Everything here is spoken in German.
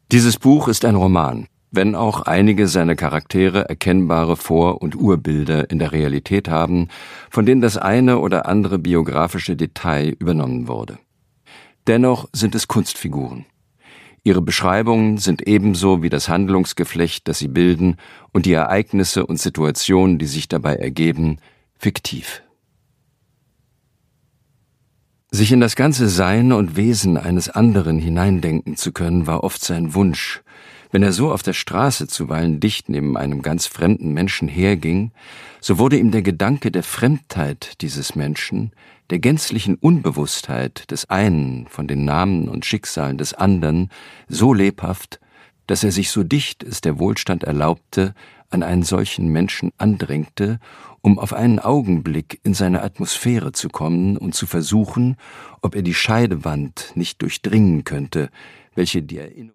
Dieses Buch ist ein Roman, wenn auch einige seiner Charaktere erkennbare Vor- und Urbilder in der Realität haben, von denen das eine oder andere biografische Detail übernommen wurde. Dennoch sind es Kunstfiguren. Ihre Beschreibungen sind ebenso wie das Handlungsgeflecht, das sie bilden, und die Ereignisse und Situationen, die sich dabei ergeben, fiktiv. Sich in das ganze Sein und Wesen eines anderen hineindenken zu können, war oft sein Wunsch. Wenn er so auf der Straße zuweilen dicht neben einem ganz fremden Menschen herging, so wurde ihm der Gedanke der Fremdheit dieses Menschen, der gänzlichen Unbewusstheit des einen von den Namen und Schicksalen des anderen so lebhaft, dass er sich so dicht es der Wohlstand erlaubte, an einen solchen Menschen andrängte, um auf einen Augenblick in seine Atmosphäre zu kommen und zu versuchen, ob er die Scheidewand nicht durchdringen könnte, welche die Erinnerung